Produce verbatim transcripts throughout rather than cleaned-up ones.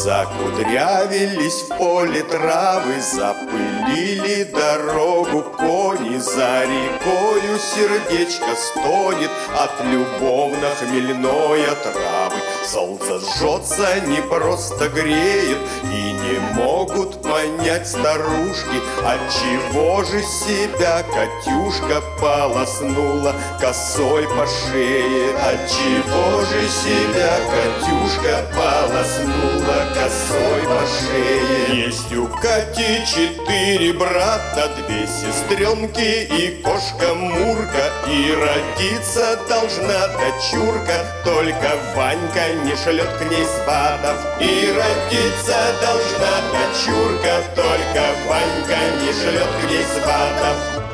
Закудрявились в поле травы, запылили дорогу кони. За рекою сердечко стонет от любовно-хмельной отравы. Солнце жжется, не просто греет, и не могут понять старушки, отчего же себя Катюшка полоснула косой по шее. Отчего же себя Катюшка полоснула косой по шее. Есть у Кати четыре брата, две сестренки и кошка Мурка, и родиться должна дочурка, только Ванька не шлет к ней сватов. И родиться должна дочурка, только Ванька не шлет к ней сватов.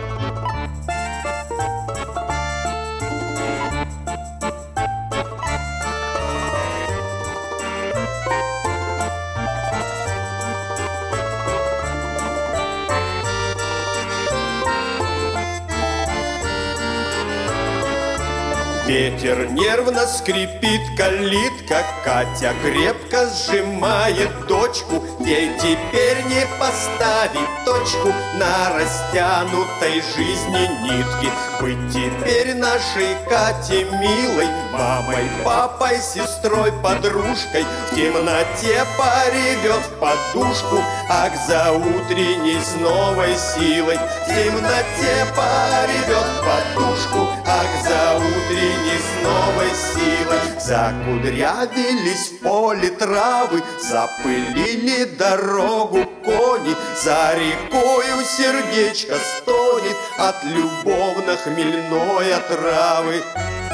Ветер нервно скрипит калитка, Катя крепко сжимает дочку. Ей теперь не поставить точку на растянутой жизни нитки. Быть теперь нашей Кате милой мамой, папой, сестрой, подружкой. В темноте поревет в подушку, ах, за утренней с новой силой. В темноте поревет в подушку, ах, за утренней с новой силой. Закудрявились в поле травы, запылили дорогу кони. За рекою сердечко стонет от любовно-хмельной отравы.